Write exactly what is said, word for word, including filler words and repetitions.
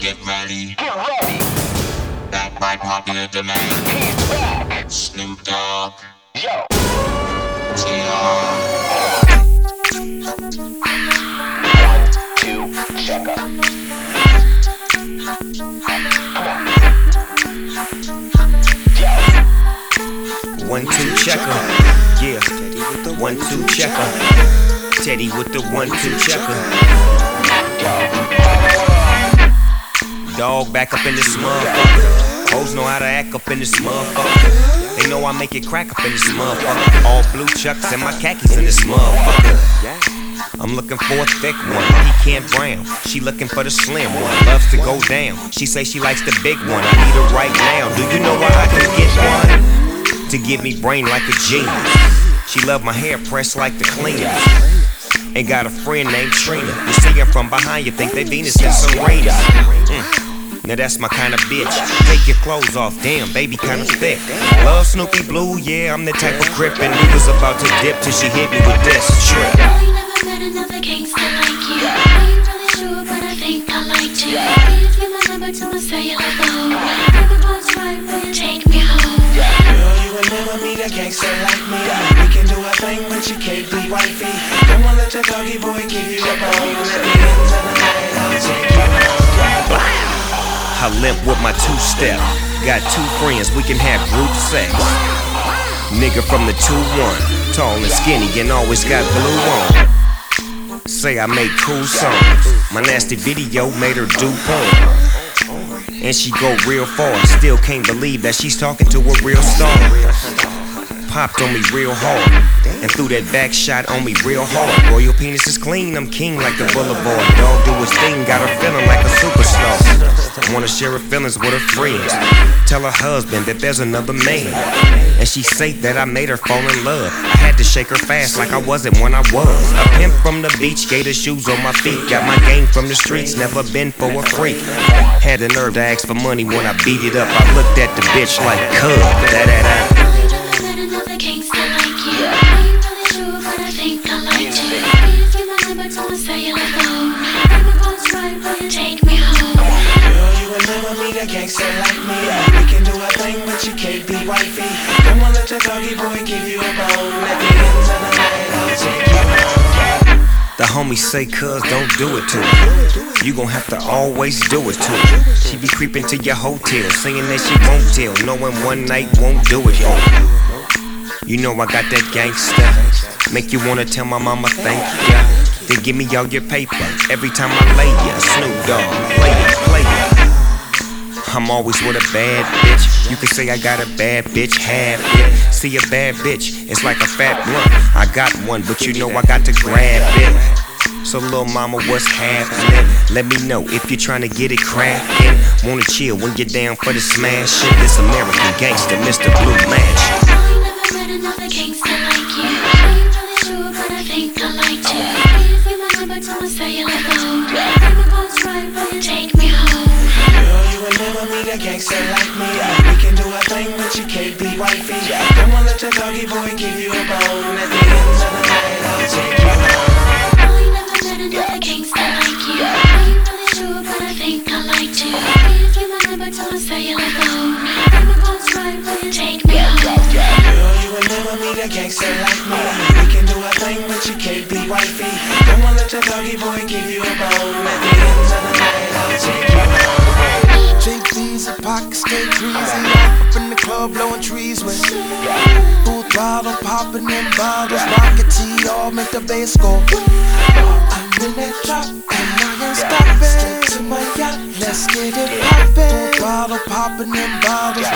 Get ready. Get ready. Back by popular demand. He's back. Snoop Dogg. Yo. T R. One, two, check up. Come on. Yo. One, two, checker. Yeah. One, two, checker. Teddy with the one, two, checker. Dog back up in this motherfucker. Hoes know how to act up in this motherfucker. They know I make it crack up in this motherfucker. All blue chucks and my khakis in this motherfucker. I'm looking for a thick one, pecan brown. She looking for the slim one, loves to go down. She say she likes the big one, I need her right now. Do you know where I can get one? To give me brain like a genius. She love my hair pressed like the cleaners. Ain't got a friend named Trina. You see her from behind, you think they Venus and Serena. Mm. Now that's my kind of bitch. Take your clothes off, damn, baby kinda thick. Love Snoopy Blue, yeah, I'm the type of crip. And we was about to dip till she hit me with this trick. I ain't never met another gangster like you. I ain't really sure, but I think I like to. Please give my number to my cellular phone. If it was right, will you take me home? Girl, you will never meet a gangster like me. We can do a thing, but you can't be wifey. Don't wanna let your doggy boy give you a bone. At the end of the night, I'll take you home. I limp with my two-step. Got two friends, we can have group sex. Nigga from the two one, tall and skinny and always got blue on. Say I make cool songs. My nasty video made her do porn. And she go real far. Still can't believe that she's talking to a real star. Popped on me real hard and threw that back shot on me real hard. Royal penis is clean, I'm king like the boulevard. Dog do his thing, got her feeling like a superstar. Wanna share her feelings with her friends. Tell her husband that there's another man. And she say that I made her fall in love. I had to shake her fast like I wasn't when I was. A pimp from the beach, gator shoes on my feet. Got my game from the streets, never been for a freak. Had the nerve to ask for money when I beat it up. I looked at the bitch like, cuz, da-da-da. Another gangster like you. I ain't really sure, but I think I like to. Please give my number to my cellular phone. If it was right, will you take me home? Girl, you will never meet a gangster like me. We can do a thing, but you can't be wifey. Don't wanna let your doggy boy give you a bone. At the end of the night, I'll take you home. The homies say, cuz, don't do it to her. You gon' have to always do it to her. She be creeping to your hotel, saying that she won't tell, knowing one night won't do it for her. You know I got that gangsta, make you wanna tell my mama thank ya. Then give me all your paper, every time I lay ya. Snoop Dogg, play it, play it. I'm always with a bad bitch. You can say I got a bad bitch habit. See a bad bitch, it's like a fat blunt. I got one, but you know I got to grab it. So little mama, what's happening? Let me know if you're trying to get it crackin'. Wanna chill when you're down for the smash shit. This American gangster, Mister Blue Mansion. Another gangster like you. I ain't really sure, but I think I like to. Please give my number to my cellular phone. If it was right, will you take me home? Girl, you will never meet a gangster like me. We can do a thing, but you can't be wifey. Don't wanna let your doggy boy give you a bone. At the end of the night, I'll take you home. I ain't never met another gangster like you. I ain't really sure, but I think I like to. Please give my number to my cellular phone. If it was right, will you take me home? Never meet a gangster like me. We can do a thing, but you can't be wifey. Don't wanna let your doggy boy give you a bone. At the end of the night, I'll take you home. J P's and pockets stay greasy. Up in the club, blowing trees with full throttle, popping them bottles. Rocket T, all make the bass go. I'm in that drop, and I ain't stopping. Straight to my yacht, let's get it poppin'. Full throttle, popping them bottles.